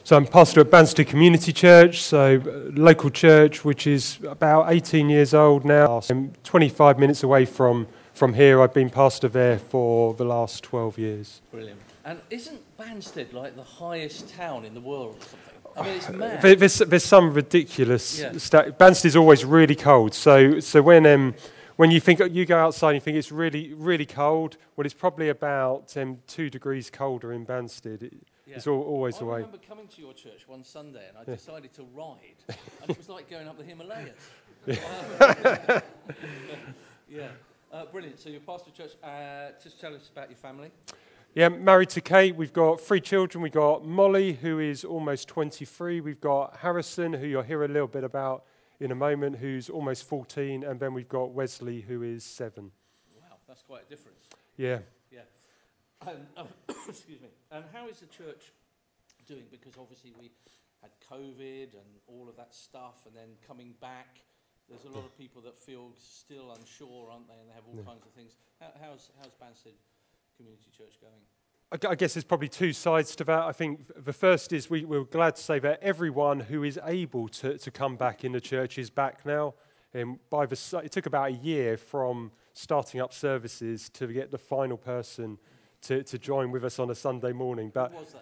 So I'm pastor at Banstead Community Church, so local church which is about 18 years old now. I'm 25 minutes away from here. I've been pastor there for the last 12 years. Brilliant. And isn't Banstead like the highest town in the world or something? I mean, it's mad. There's some ridiculous Banstead's always really cold. So when you think you go outside and you think it's really, really cold, well, it's probably about 2 degrees colder in Banstead. It's always the way. I remember coming to your church one Sunday and I decided to ride, and it was like going up the Himalayas. Brilliant. So you're pastor of church. Just tell us about your family. Yeah, married to Kate. We've got 3 children. We've got Molly, who is almost 23. We've got Harrison, who you'll hear a little bit about in a moment, who's almost 14. And then we've got Wesley, who is 7. Wow, that's quite a difference. Yeah. Yeah. And, excuse me. And how is the church doing? Because obviously we had COVID and all of that stuff, and then coming back, there's a lot of people that feel still unsure, aren't they? And they have all kinds of things. How's Banstead Community Church going? I guess there's probably 2 sides to that. I think the first is we're glad to say that everyone who is able to come back in the church is back now. It took about a year from starting up services to get the final person to join with us on a Sunday morning. But who was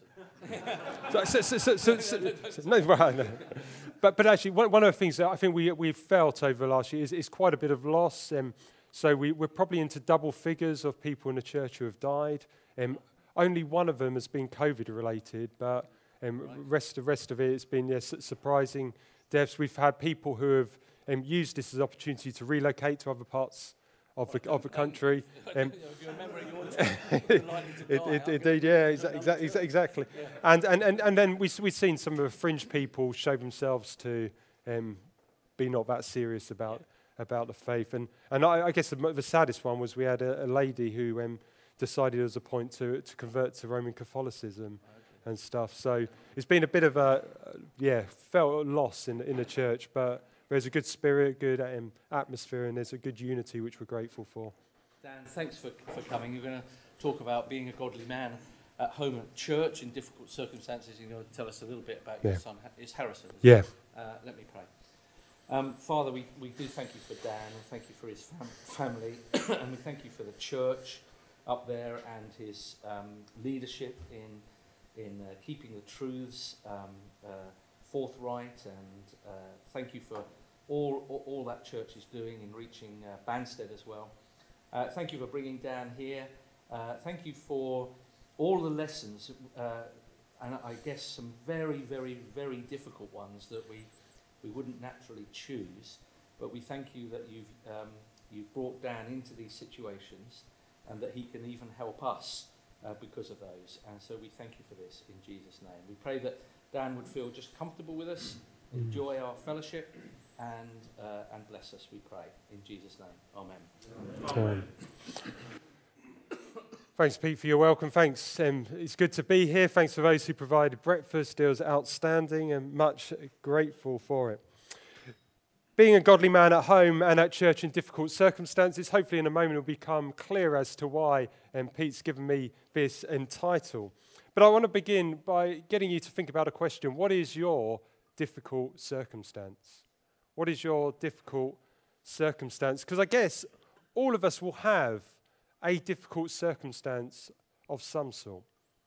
that person? No. But actually, one of the things that I think we've felt over the last year is quite a bit of loss. So we're probably into double figures of people in the church who have died. Only one of them has been COVID related, but rest of it has been surprising deaths. We've had people who have used this as an opportunity to relocate to other parts of the country. If you're a member of your church, you're likely to die. Indeed, yeah, exactly. Yeah. And then we've seen some of the fringe people show themselves to be not that serious about the faith. And I guess the saddest one was we had a lady who decided there was a point to convert to Roman Catholicism and stuff. So it's been a bit of felt loss in the church, but there's a good spirit, good atmosphere, and there's a good unity which we're grateful for. Dan, thanks for coming. You're going to talk about being a godly man at home at church in difficult circumstances. You're going to tell us a little bit about your son. It's Harrison. Yeah. Let me pray. Father, we do thank you for Dan, and thank you for his family, and we thank you for the church up there and his leadership in keeping the truths forthright, and thank you for all that church is doing in reaching Banstead as well. Thank you for bringing Dan here. Thank you for all the lessons, and I guess some very, very, very difficult ones that we wouldn't naturally choose. But we thank you that you've brought Dan into these situations, and that he can even help us because of those. And so we thank you for this in Jesus' name. We pray that Dan would feel just comfortable with us, enjoy our fellowship, and bless us, we pray. In Jesus' name, amen. Thanks, Pete, for your welcome. Thanks. It's good to be here. Thanks for those who provided breakfast. It was outstanding and much grateful for it. Being a godly man at home and at church in difficult circumstances, hopefully in a moment will become clear as to why Pete's given me this title. But I want to begin by getting you to think about a question. What is your difficult circumstance? What is your difficult circumstance? Because I guess all of us will have a difficult circumstance of some sort.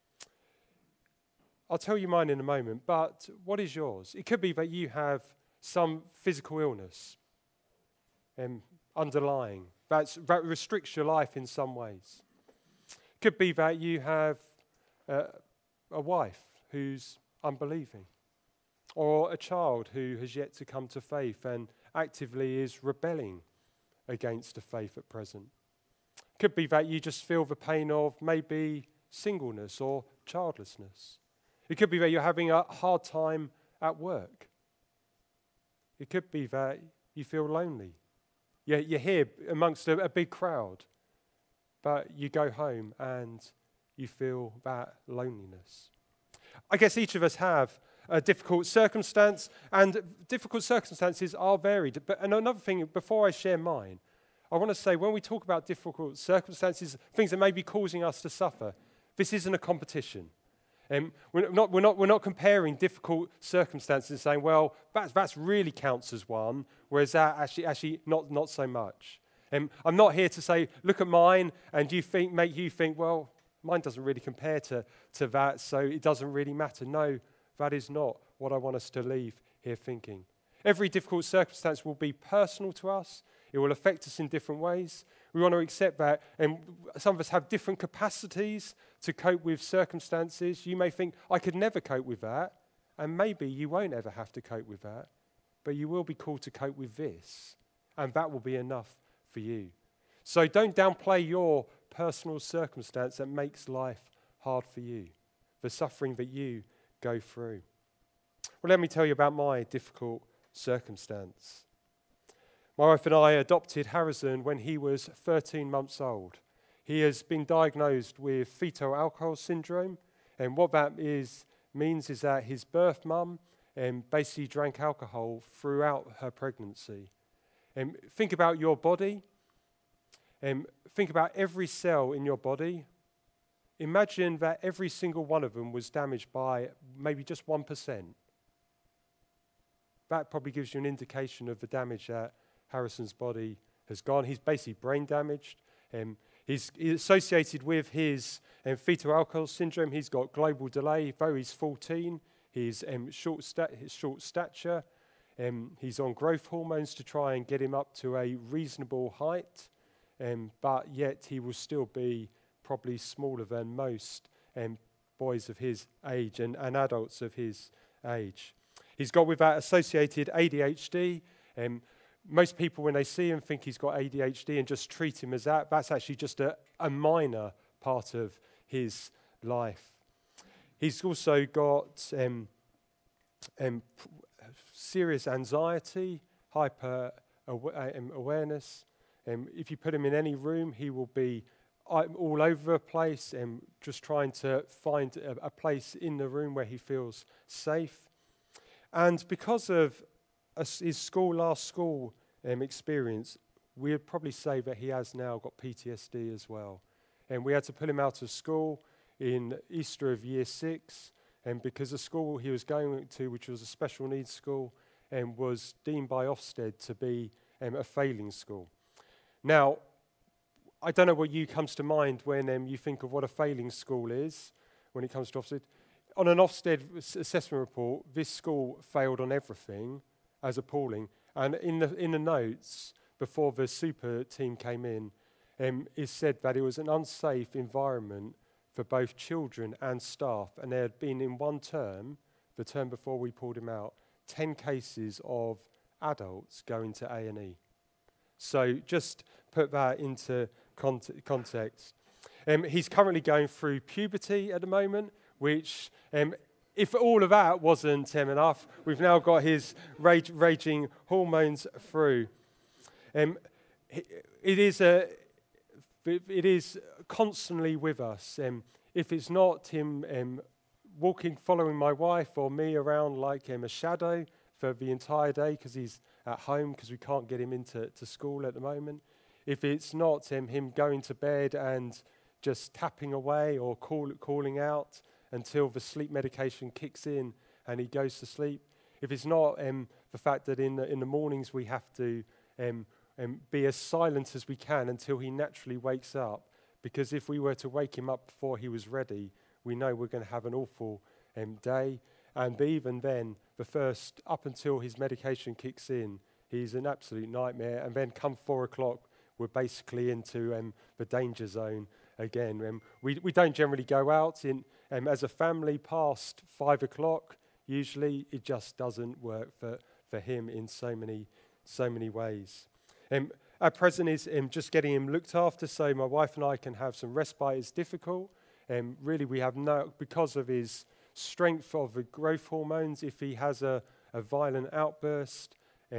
I'll tell you mine in a moment, but what is yours? It could be that you have some physical illness underlying that restricts your life in some ways. It could be that you have a wife who's unbelieving, or a child who has yet to come to faith and actively is rebelling against the faith at present. It could be that you just feel the pain of maybe singleness or childlessness. It could be that you're having a hard time at work. It could be that you feel lonely. You're here amongst a big crowd, but you go home and you feel that loneliness. I guess each of us have a difficult circumstance, and difficult circumstances are varied. But another thing, before I share mine, I want to say when we talk about difficult circumstances, things that may be causing us to suffer, this isn't a competition. We're not comparing difficult circumstances and saying, well, that's really counts as one, whereas that actually not so much. I'm not here to say, look at mine, and make you think, well, mine doesn't really compare to that, so it doesn't really matter. No, that is not what I want us to leave here thinking. Every difficult circumstance will be personal to us. It will affect us in different ways. We want to accept that, and some of us have different capacities to cope with circumstances. You may think, I could never cope with that, and maybe you won't ever have to cope with that, but you will be called to cope with this, and that will be enough for you. So don't downplay your personal circumstance that makes life hard for you, the suffering that you go through. Well, let me tell you about my difficult circumstance. My wife and I adopted Harrison when he was 13 months old. He has been diagnosed with fetal alcohol syndrome, and what that means is that his birth mum basically drank alcohol throughout her pregnancy. Think about your body. Think about every cell in your body. Imagine that every single one of them was damaged by maybe just 1%. That probably gives you an indication of the damage that Harrison's body has gone. He's basically brain damaged. He's associated with his fetal alcohol syndrome. He's got global delay. Though he's 14, he's short stature. He's on growth hormones to try and get him up to a reasonable height, but yet he will still be probably smaller than most boys of his age and adults of his age. He's got with that associated ADHD. Most people, when they see him, think he's got ADHD and just treat him as that. That's actually just a minor part of his life. He's also got serious anxiety, hyper awareness. If you put him in any room, he will be all over the place and just trying to find a place in the room where he feels safe. And because of his last school experience, we would probably say that he has now got PTSD as well. And we had to pull him out of school in Easter of year 6, and because the school he was going to, which was a special needs school, was deemed by Ofsted to be a failing school. Now, I don't know what comes to mind when you think of what a failing school is when it comes to Ofsted. On an Ofsted assessment report, this school failed on everything as appalling. And in the notes, before the super team came in, it said that it was an unsafe environment for both children and staff. And there had been in one term, the term before we pulled him out, 10 cases of adults going to A&E. So just put that into context. He's currently going through puberty at the moment, which, if all of that wasn't enough, we've now got his raging hormones through. It is constantly with us. If it's not him following my wife or me around like a shadow for the entire day because he's at home because we can't get him into school at the moment. If it's not him going to bed and just tapping away or calling out until the sleep medication kicks in and he goes to sleep. If it's not the fact that in the mornings we have to be as silent as we can until he naturally wakes up, because if we were to wake him up before he was ready, we know we're going to have an awful day. And even then, up until his medication kicks in, he's an absolute nightmare. And then come 4 o'clock, we're basically into the danger zone again. We don't generally go out as a family past 5 o'clock. Usually, it just doesn't work for him in so many ways. At present is just getting him looked after, so my wife and I can have some respite. It's difficult. Really, we have because of his strength of the growth hormones. If he has a violent outburst,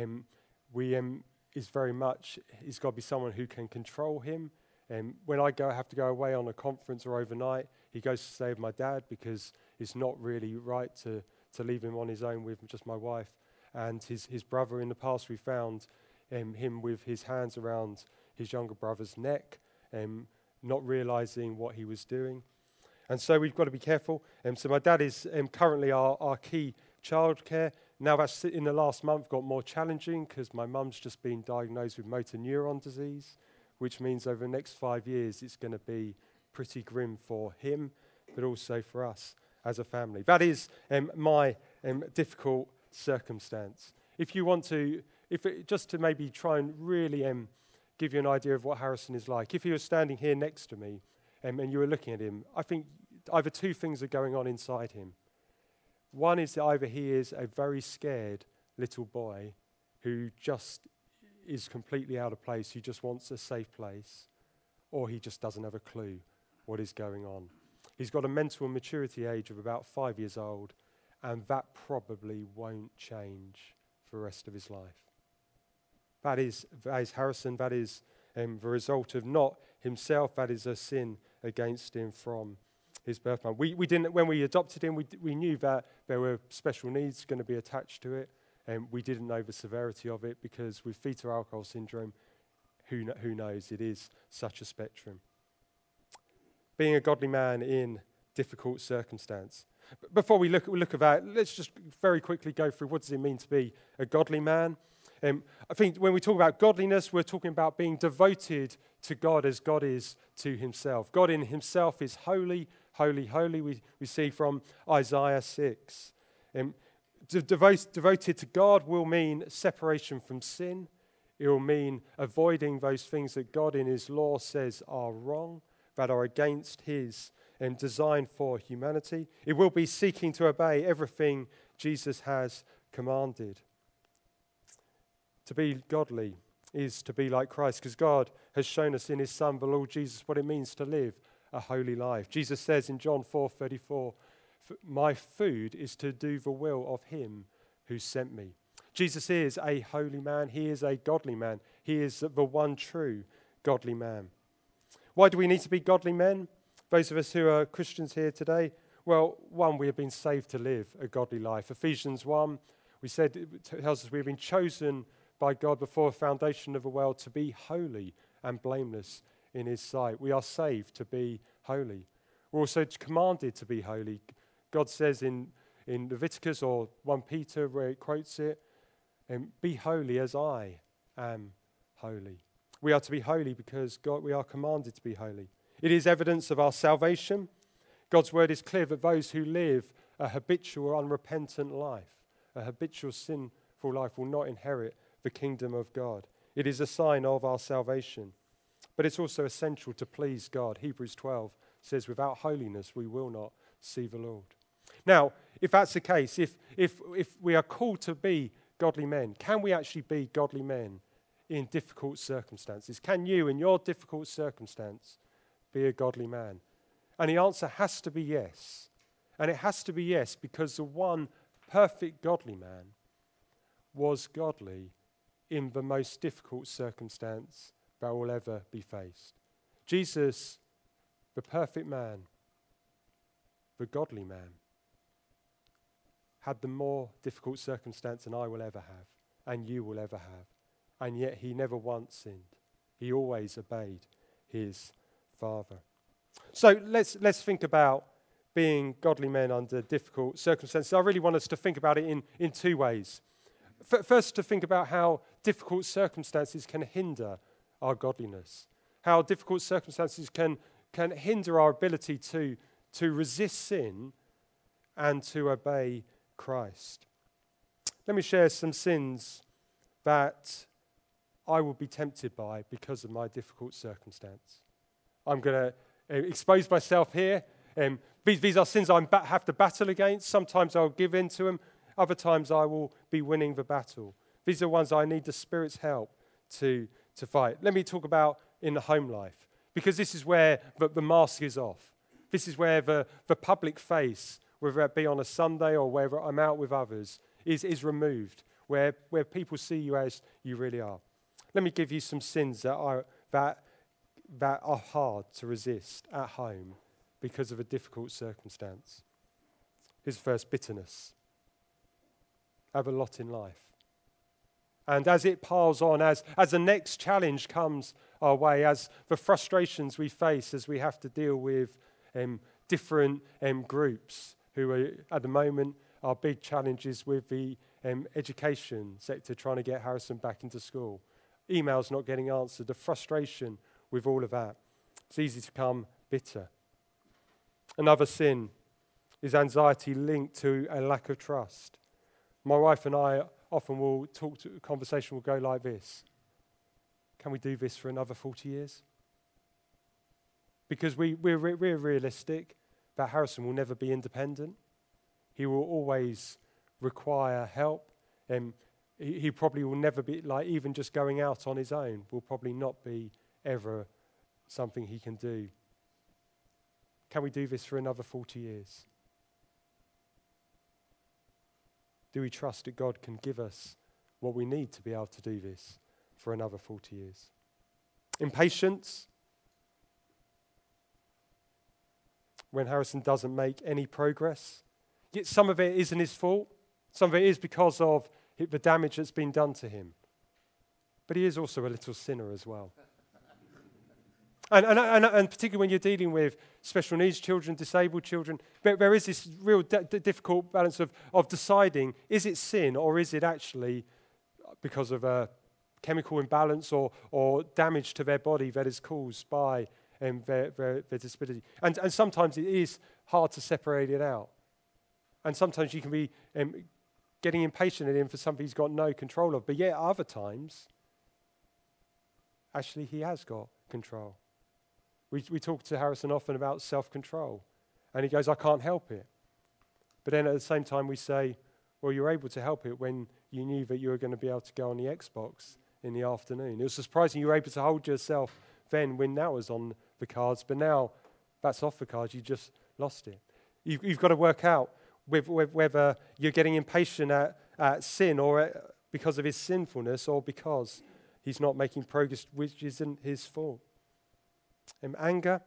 he's got to be someone who can control him. When I have to go away on a conference or overnight, he goes to stay with my dad because it's not really right to leave him on his own with just my wife. And his brother, in the past, we found him with his hands around his younger brother's neck, not realizing what he was doing. And so we've got to be careful. So my dad is currently our key childcare. Now that's in the last month got more challenging because my mum's just been diagnosed with motor neuron disease, which means over the next 5 years it's going to be pretty grim for him, but also for us as a family. That is my difficult circumstance. If you want to, just to maybe try and really give you an idea of what Harrison is like, if he was standing here next to me and you were looking at him, I think either two things are going on inside him. One is that either he is a very scared little boy who just is completely out of place, who just wants a safe place, or he just doesn't have a clue what is going on. He's got a mental maturity age of about 5 years old, and that probably won't change for the rest of his life. That is Harrison. That is the result of not himself. That is a sin against him from his birth month. We didn't, when we adopted him, we knew that there were special needs going to be attached to it, and we didn't know the severity of it because with fetal alcohol syndrome, who knows? It is such a spectrum. Being a godly man in difficult circumstance. Before we look at that, let's just very quickly go through what does it mean to be a godly man. I think when we talk about godliness, we're talking about being devoted to God as God is to himself. God in himself is holy, holy, holy. We see from Isaiah 6. Devoted to God will mean separation from sin. It will mean avoiding those things that God in his law says are wrong, that are against his design for humanity. It will be seeking to obey everything Jesus has commanded. To be godly is to be like Christ, because God has shown us in his Son, the Lord Jesus, what it means to live a holy life. Jesus says in John 4:34, "My food is to do the will of him who sent me." Jesus is a holy man. He is a godly man. He is the one true godly man. Why do we need to be godly men? Those of us who are Christians here today, well, one, we have been saved to live a godly life. Ephesians 1, we said, it tells us we have been chosen by God before the foundation of the world to be holy and blameless in his sight. We are saved to be holy. We're also commanded to be holy. God says in Leviticus or 1 Peter where it quotes it, be holy as I am holy. We are to be holy because we are commanded to be holy. It is evidence of our salvation. God's word is clear that those who live a habitual, unrepentant life, a habitual sinful life, will not inherit the kingdom of God. It is a sign of our salvation. But it's also essential to please God. Hebrews 12 says, without holiness we will not see the Lord. Now, if that's the case, if we are called to be godly men, can we actually be godly men in difficult circumstances? Can you, in your difficult circumstance, be a godly man? And the answer has to be yes. And it has to be yes because the one perfect godly man was godly in the most difficult circumstance that will ever be faced. Jesus, the perfect man, the godly man, had the more difficult circumstance than I will ever have, and you will ever have. And yet he never once sinned. He always obeyed his Father. So let's think about being godly men under difficult circumstances. I really want us to think about it in two ways. First, to think about how difficult circumstances can hinder our godliness, how difficult circumstances can hinder our ability to resist sin and to obey Christ. Let me share some sins that I will be tempted by because of my difficult circumstance. I'm going to expose myself here. These are sins I have to battle against. Sometimes I'll give in to them. Other times I will be winning the battle. These are ones I need the Spirit's help to fight. Let me talk about in the home life, because this is where the mask is off. This is where the public face, whether it be on a Sunday or whether I'm out with others, is removed, where people see you as you really are. Let me give you some sins that are hard to resist at home because of a difficult circumstance. Here's first: bitterness. I have a lot in life. And as it piles on, as the next challenge comes our way, as the frustrations we face as we have to deal with different groups who are, at the moment, are big challenges with the education sector trying to get Harrison back into school. Emails not getting answered, the frustration with all of that. It's easy to become bitter. Another sin is anxiety linked to a lack of trust. My wife and I often will a conversation will go like this. Can we do this for another 40 years? Because we're realistic that Harrison will never be independent. He will always require help. He probably will never be, like, even just going out on his own will probably not be ever something he can do. Can we do this for another 40 years? Do we trust that God can give us what we need to be able to do this for another 40 years? Impatience. When Harrison doesn't make any progress. Yet some of it isn't his fault. Some of it is because of the damage that's been done to him. But he is also a little sinner as well. And particularly when you're dealing with special needs children, disabled children, there is this real difficult balance of deciding, is it sin or is it actually because of a chemical imbalance or damage to their body that is caused by their disability. And sometimes it is hard to separate it out. And sometimes you can be getting impatient at him for something he's got no control of. But yet other times, actually he has got control. We talk to Harrison often about self-control. And he goes, I can't help it. But then at the same time we say, well, you're able to help it when you knew that you were going to be able to go on the Xbox in the afternoon. It was surprising you were able to hold yourself then when that was on the cards. But now that's off the cards. You just lost it. You've got to work out whether you're getting impatient at sin or because of his sinfulness or because he's not making progress, which isn't his fault. Anger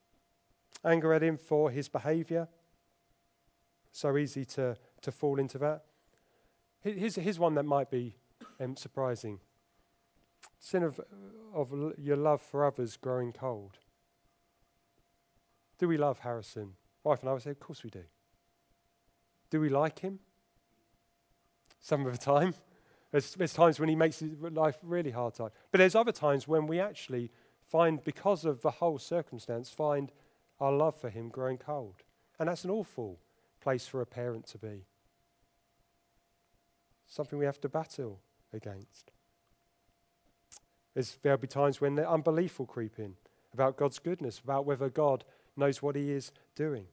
at him for his behavior. So easy to fall into that. Here's one that might be surprising. Sin of your love for others growing cold. Do we love Harrison? Wife and I would say, of course we do. Do we like him? Some of the time. There's times when he makes his life really hard time. But there's other times when we actually find, because of the whole circumstance, find our love for him growing cold. And that's an awful place for a parent to be. Something we have to battle against. There'll be times when the unbelief will creep in about God's goodness, about whether God knows what he is doing.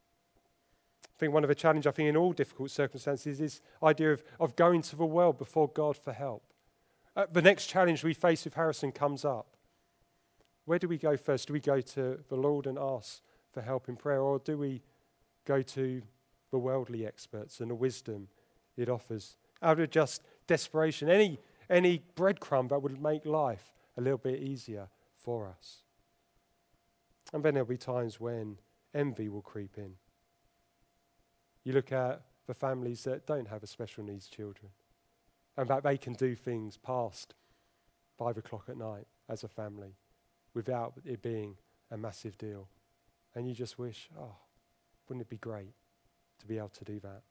I think one of the challenges, in all difficult circumstances is the idea of going to the world before God for help. The next challenge we face with Harrison comes up. Where do we go first? Do we go to the Lord and ask for help in prayer, or do we go to the worldly experts and the wisdom it offers out of just desperation? Any breadcrumb that would make life a little bit easier for us. And then there'll be times when envy will creep in. You look at the families that don't have a special needs children, and that they can do things past 5 o'clock at night as a family without it being a massive deal. And you just wish, wouldn't it be great to be able to do that?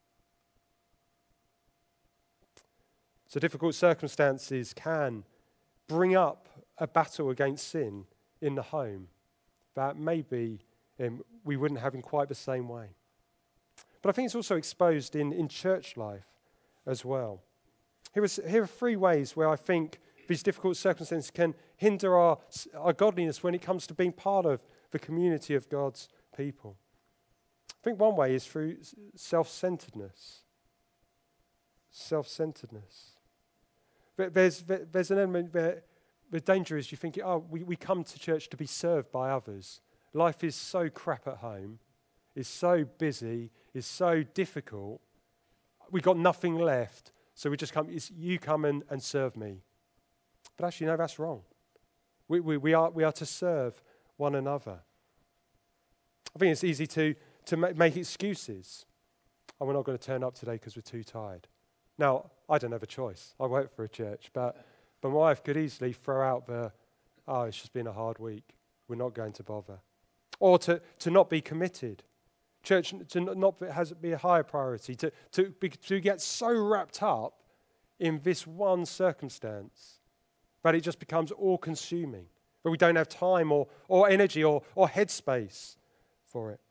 So difficult circumstances can bring up a battle against sin in the home that maybe we wouldn't have in quite the same way. But I think it's also exposed in church life as well. Here are 3 ways where I think these difficult circumstances can hinder our godliness when it comes to being part of the community of God's people. I think one way is through self-centeredness. Self-centeredness. There's an element where the danger is you think, we come to church to be served by others. Life is so crap at home, is so busy, is so difficult. We've got nothing left, so we just come. You come and serve me. But actually, no, that's wrong. We are to serve one another. I think it's easy to make excuses. We're not going to turn up today because we're too tired. Now, I don't have a choice. I work for a church, but my wife could easily throw out it's just been a hard week. We're not going to bother. or to not be committed. Church to not be a higher priority, to get so wrapped up in this one circumstance that it just becomes all-consuming, but we don't have time or energy or headspace for it.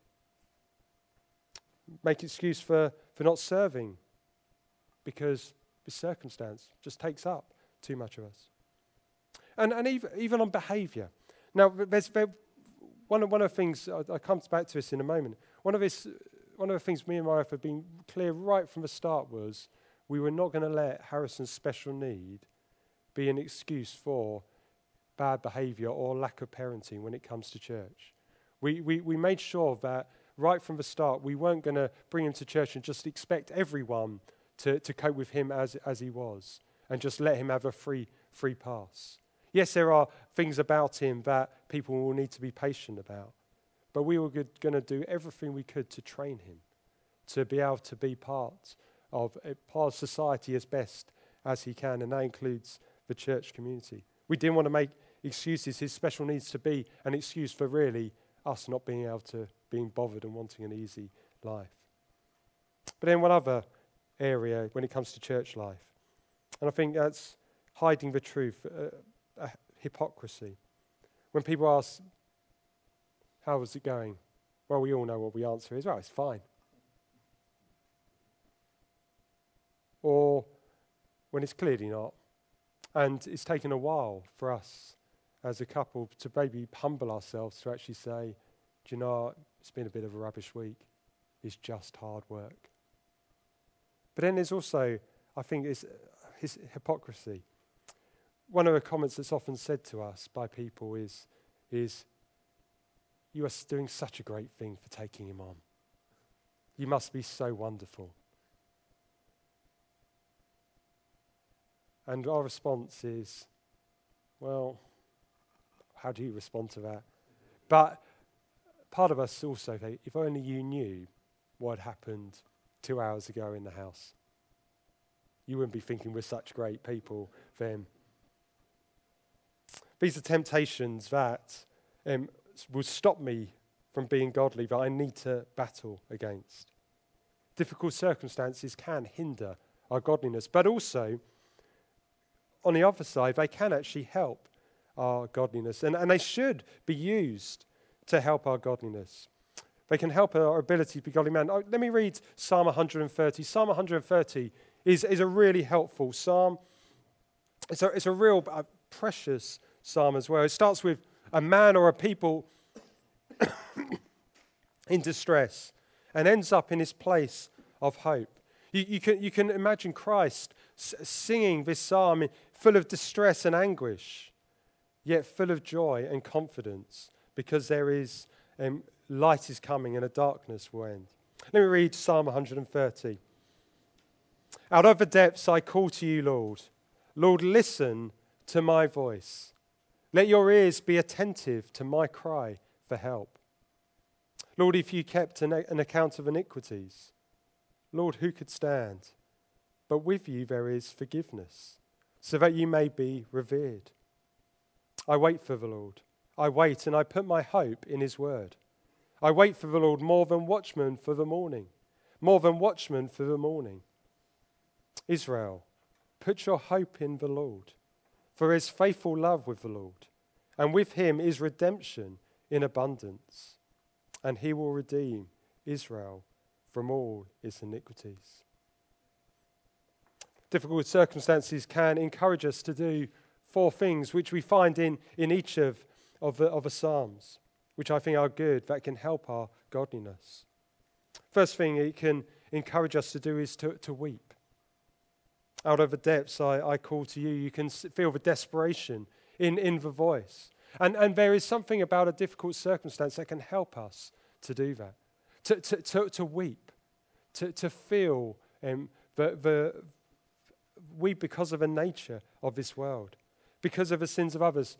Make excuse for not serving because this circumstance just takes up too much of us. And even on behaviour. Now, one of the things, I'll come back to this in a moment, one of the things me and my wife have been clear right from the start was we were not going to let Harrison's special need be an excuse for bad behaviour or lack of parenting when it comes to church. We made sure that right from the start we weren't going to bring him to church and just expect everyone to cope with him as he was and just let him have a free pass. Yes, there are things about him that people will need to be patient about, but we were going to do everything we could to train him to be able to be part of society as best as he can, and that includes the church community. We didn't want to make excuses, his special needs to be an excuse for really us not being bothered and wanting an easy life. But then one other area when it comes to church life, and I think that's hiding the truth, hypocrisy. When people ask, how was it going? Well, we all know what the answer is. Well, it's fine. Or when it's clearly not. And it's taken a while for us as a couple to maybe humble ourselves to actually say, do you know, it's been a bit of a rubbish week. It's just hard work. But then there's also, I think, it's his hypocrisy. One of the comments that's often said to us by people is you are doing such a great thing for taking him on. You must be so wonderful. And our response is, well, how do you respond to that? But part of us also think, if only you knew what happened 2 hours ago in the house, you wouldn't be thinking we're such great people then. These are temptations that will stop me from being godly, that I need to battle against. Difficult circumstances can hinder our godliness, but also, on the other side, they can actually help our godliness, and they should be used to help our godliness. They can help our ability to be godly man. Let me read Psalm 130. Psalm 130 is a really helpful psalm. It's a real precious psalm as well. It starts with a man or a people in distress and ends up in his place of hope. You can imagine Christ singing this psalm full of distress and anguish, yet full of joy and confidence, because there is light is coming and a darkness will end. Let me read Psalm 130. Out of the depths I call to you, Lord. Lord, listen to my voice. Let your ears be attentive to my cry for help. Lord, if you kept an account of iniquities, Lord, who could stand? But with you there is forgiveness, so that you may be revered. I wait for the Lord. I wait and I put my hope in his word. I wait for the Lord more than watchmen for the morning. More than watchmen for the morning. Israel, put your hope in the Lord, for his faithful love with the Lord, and with him is redemption in abundance, and he will redeem Israel from all its iniquities. Difficult circumstances can encourage us to do 4 things, which we find in each of the Psalms, which I think are good, that can help our godliness. First thing it can encourage us to do is to weep. Out of the depths I call to you. You can feel the desperation in the voice. And there is something about a difficult circumstance that can help us to do that. To weep. To feel weep because of the nature of this world. Because of the sins of others.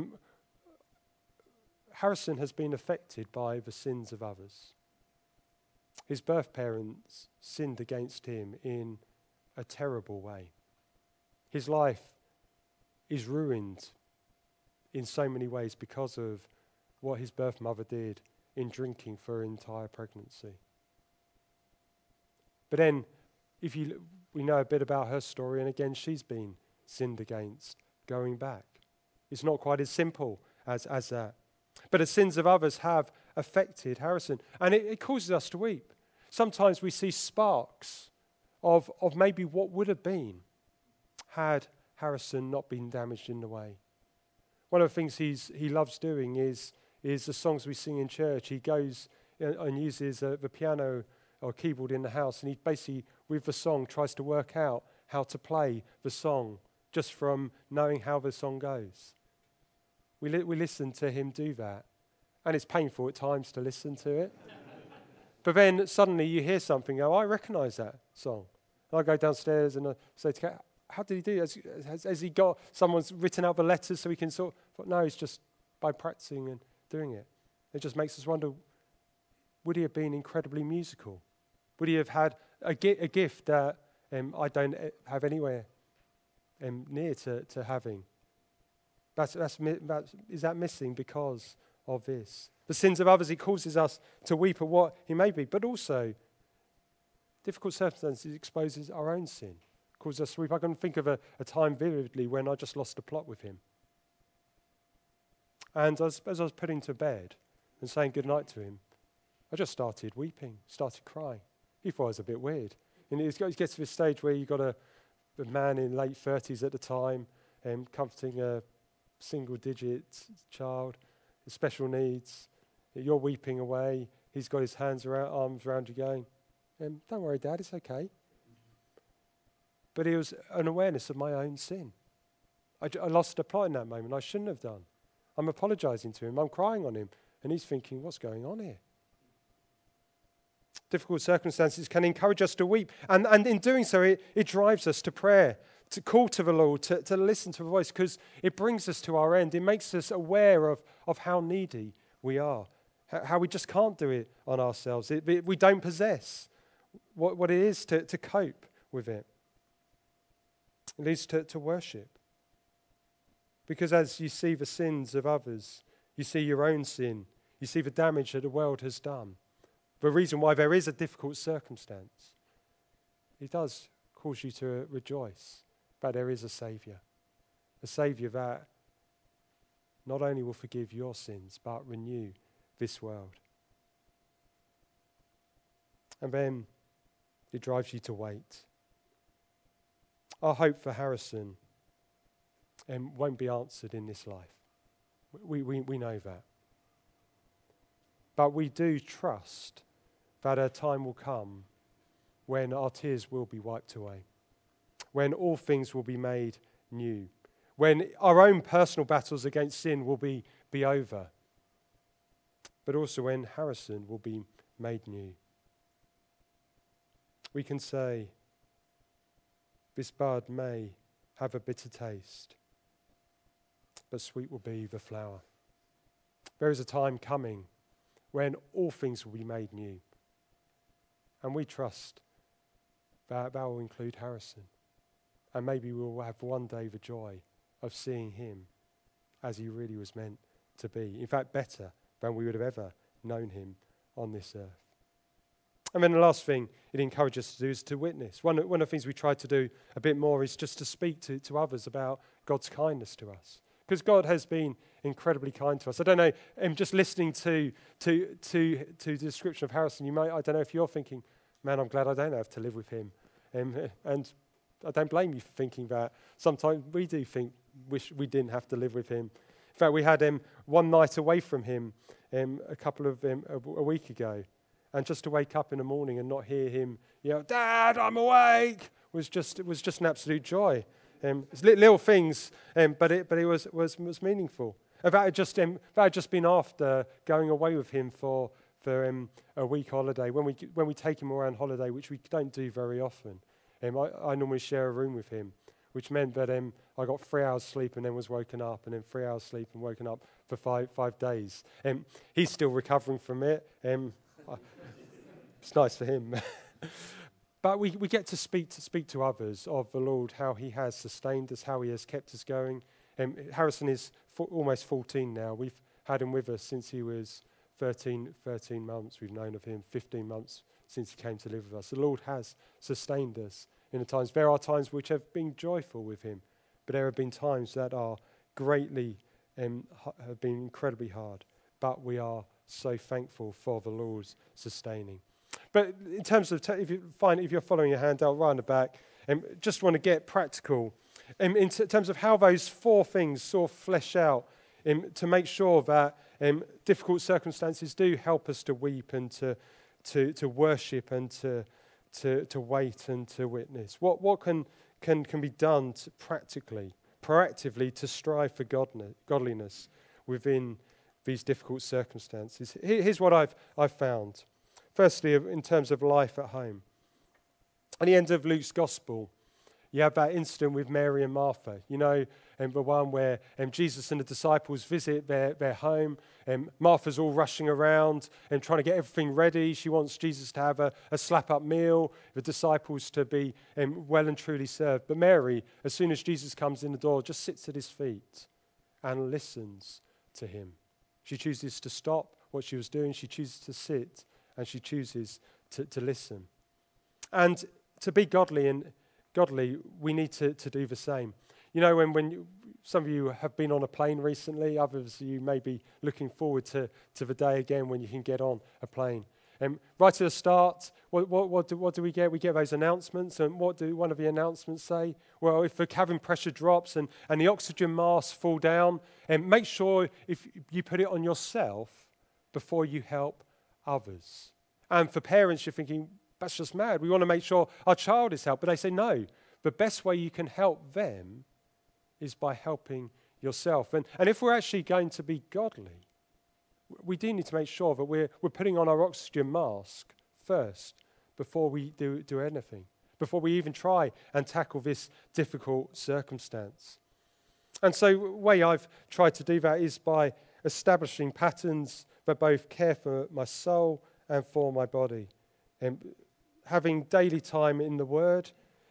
Harrison has been affected by the sins of others. His birth parents sinned against him in a terrible way. His life is ruined in so many ways because of what his birth mother did in drinking for her entire pregnancy. But then, we know a bit about her story, and again, she's been sinned against, going back. It's not quite as simple as that. But the sins of others have affected Harrison, and it causes us to weep. Sometimes we see sparks of maybe what would have been had Harrison not been damaged in the way. One of the things he loves doing is the songs we sing in church. He goes and uses the piano or keyboard in the house, and he basically, with the song, tries to work out how to play the song just from knowing how the song goes. We listen to him do that, and it's painful at times to listen to it. But then suddenly you hear something, I recognise that song. And I go downstairs and I say to Kat, how did he do it? Has he got someone's written out the letters so he can sort of, no, it's just by practicing and doing it. It just makes us wonder, would he have been incredibly musical? Would he have had a gift that I don't have anywhere near to having? Is that missing because of this? The sins of others, it causes us to weep at what he may be, but also difficult circumstances exposes our own sin. Causes us to weep. I can think of a time vividly when I just lost the plot with him. And as I was putting to bed and saying goodnight to him, I just started weeping, started crying. He thought it was a bit weird. And it gets to this stage where you've got a man in late 30s at the time, comforting a single-digit child with special needs. You're weeping away. He's got his arms around you going, don't worry, Dad, it's okay. But it was an awareness of my own sin. I lost the plot in that moment. I shouldn't have done. I'm apologising to him. I'm crying on him. And he's thinking, what's going on here? Difficult circumstances can encourage us to weep. And in doing so, it drives us to prayer, to call to the Lord, to listen to the voice, because it brings us to our end. It makes us aware of how needy we are, how we just can't do it on ourselves. We don't possess what it is to cope with it. It leads to worship. Because as you see the sins of others, you see your own sin, you see the damage that the world has done. The reason why there is a difficult circumstance, it does cause you to rejoice that there is a Saviour that not only will forgive your sins, but renew this world. And then it drives you to wait. Our hope for Harrison won't be answered in this life. We know that. But we do trust that a time will come when our tears will be wiped away, when all things will be made new, when our own personal battles against sin will be over, but also when Harrison will be made new. We can say, this bud may have a bitter taste, but sweet will be the flower. There is a time coming when all things will be made new. And we trust that will include Harrison. And maybe we'll have one day the joy of seeing him as he really was meant to be. In fact, better than we would have ever known him on this earth. And then the last thing it encourages us to do is to witness. One of the things we try to do a bit more is just to speak to others about God's kindness to us. Because God has been incredibly kind to us. I don't know, just listening to the description of Harrison, I don't know if you're thinking, man, I'm glad I don't have to live with him. And I don't blame you for thinking that. Sometimes we do wish we didn't have to live with him. In fact, we had one night away from him a week ago. And just to wake up in the morning and not hear him yell, Dad, I'm awake, was just an absolute joy. It's little things, but it was meaningful. That had just been after going away with him for a week holiday. When we take him around holiday, which we don't do very often, I normally share a room with him, which meant that I got 3 hours sleep and then was woken up, and then 3 hours sleep and woken up for five days. He's still recovering from it. It's nice for him. But we get to speak to others of the Lord, how he has sustained us, how he has kept us going. Harrison is almost 14 now. We've had him with us since he was 13 months we've known of him, 15 months since he came to live with us. The Lord has sustained us in the times. There are times which have been joyful with him, but there have been times that are greatly, have been incredibly hard. But we are so thankful for the Lord's sustaining. But in terms of, if you're following your handout right in the back, just want to get practical in terms of how those four things sort of flesh out to make sure that difficult circumstances do help us to weep and to worship and to wait and to witness. What can be done practically, proactively to strive for godliness within these difficult circumstances? Here's what I've found. Firstly, in terms of life at home. At the end of Luke's Gospel, you have that incident with Mary and Martha, and the one where Jesus and the disciples visit their home. Martha's all rushing around and trying to get everything ready. She wants Jesus to have a slap-up meal, the disciples to be well and truly served. But Mary, as soon as Jesus comes in the door, just sits at his feet and listens to him. She chooses to stop what she was doing. She chooses to sit, and she chooses to listen. And to be godly, we need to do the same. When some of you have been on a plane recently, others of you may be looking forward to the day again when you can get on a plane. Right at the start, what do we get? We get those announcements, and what do one of the announcements say? Well, if the cabin pressure drops and the oxygen masks fall down, make sure if you put it on yourself before you help others. And for parents, you're thinking, that's just mad. We want to make sure our child is helped. But they say, no, the best way you can help them is by helping yourself. And if we're actually going to be godly, we do need to make sure that we're putting on our oxygen mask first before we do anything, before we even try and tackle this difficult circumstance. And so the way I've tried to do that is by establishing patterns that both care for my soul and for my body. Having daily time in the Word,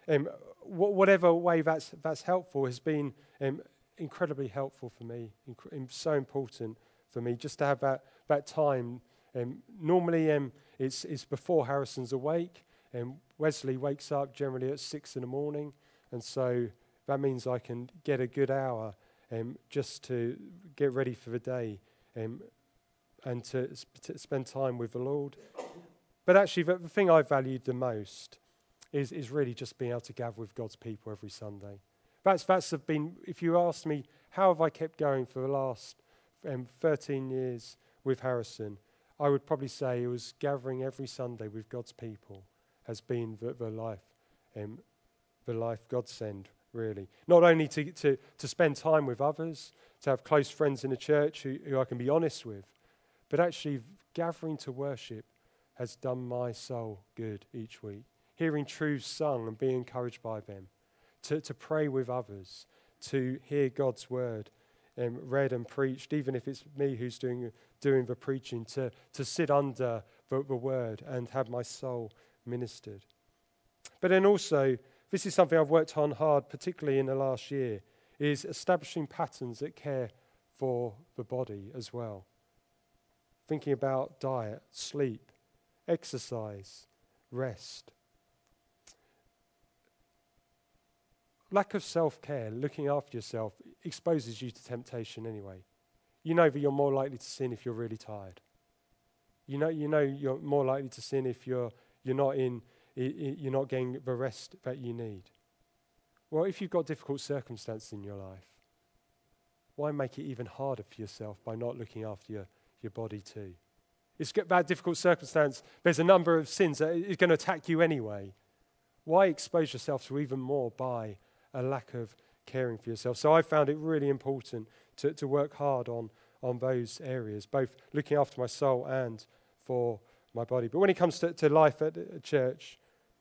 whatever way that's helpful, has been incredibly helpful for me, so important for me, just to have that time. Normally it's before Harrison's awake, and Wesley wakes up generally at 6 a.m, and so that means I can get a good hour just to get ready for the day and to spend time with the Lord. But actually, the thing I valued the most is really just being able to gather with God's people every Sunday. That's been, if you ask me, how have I kept going for the last 13 years with Harrison, I would probably say it was gathering every Sunday with God's people has been the life God sent, really. Not only to spend time with others, to have close friends in the church who I can be honest with, but actually gathering to worship has done my soul good each week. Hearing truths sung and being encouraged by them, to pray with others, to hear God's word read and preached, even if it's me who's doing the preaching, to sit under the word and have my soul ministered. But then also, this is something I've worked on hard, particularly in the last year, is establishing patterns that care for the body as well. Thinking about diet, sleep, exercise, rest. Lack of self-care, looking after yourself, exposes you to temptation anyway. You know that you're more likely to sin if you're really tired. You know you're more likely to sin if you're not getting the rest that you need. Well, if you've got difficult circumstances in your life, why make it even harder for yourself by not looking after your body too? It's that difficult circumstance. There's a number of sins that is going to attack you anyway. Why expose yourself to even more by a lack of caring for yourself? So I found it really important to work hard on those areas, both looking after my soul and for my body. But when it comes to life at a church,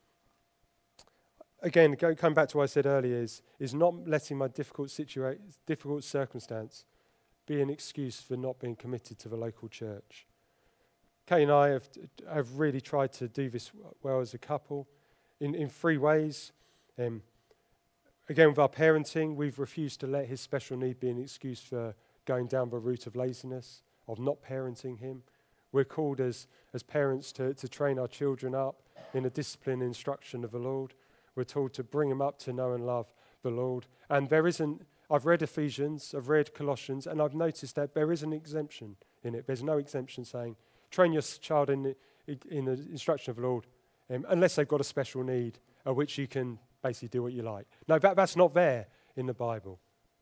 again, coming back to what I said earlier, is not letting my difficult circumstance be an excuse for not being committed to the local church. Kay and I have really tried to do this well as a couple in 3 ways. Again, with our parenting, we've refused to let his special need be an excuse for going down the route of laziness, of not parenting him. We're called as parents to train our children up in the discipline and instruction of the Lord. We're told to bring them up to know and love the Lord. And I've read Ephesians, I've read Colossians, and I've noticed that there is an exemption in it. There's no exemption saying, train your child in the instruction of the Lord, unless they've got a special need, at which you can basically do what you like. No, that's not there in the Bible.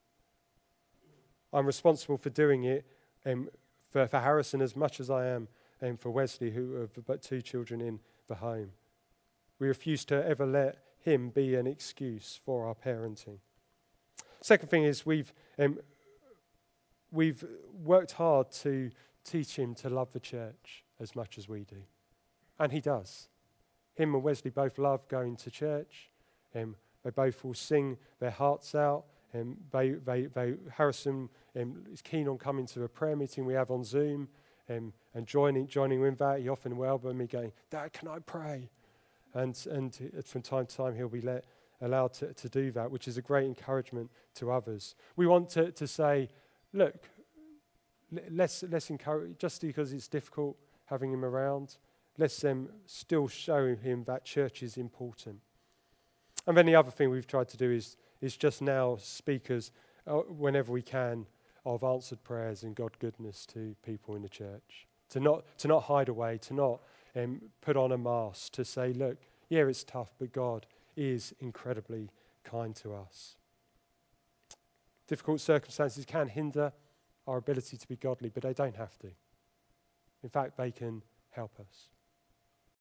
I'm responsible for doing it for Harrison as much as I am for Wesley, who have but 2 children in the home. We refuse to ever let him be an excuse for our parenting. Second thing is we've worked hard to teach him to love the church as much as we do. And he does. Him and Wesley both love going to church. They both will sing their hearts out. Harrison is keen on coming to a prayer meeting we have on Zoom and joining with that. He often will elbow me going, "Dad, can I pray?" And from time to time he'll be allowed to do that, which is a great encouragement to others. We want to say, look, let's encourage, just because it's difficult having him around, let's still show him that church is important. And then the other thing we've tried to do is just now speakers, whenever we can, of answered prayers and God goodness to people in the church. To not hide away, to not put on a mask, to say, look, yeah, it's tough, but God is incredibly kind to us. Difficult circumstances can hinder our ability to be godly, but they don't have to. In fact, they can help us.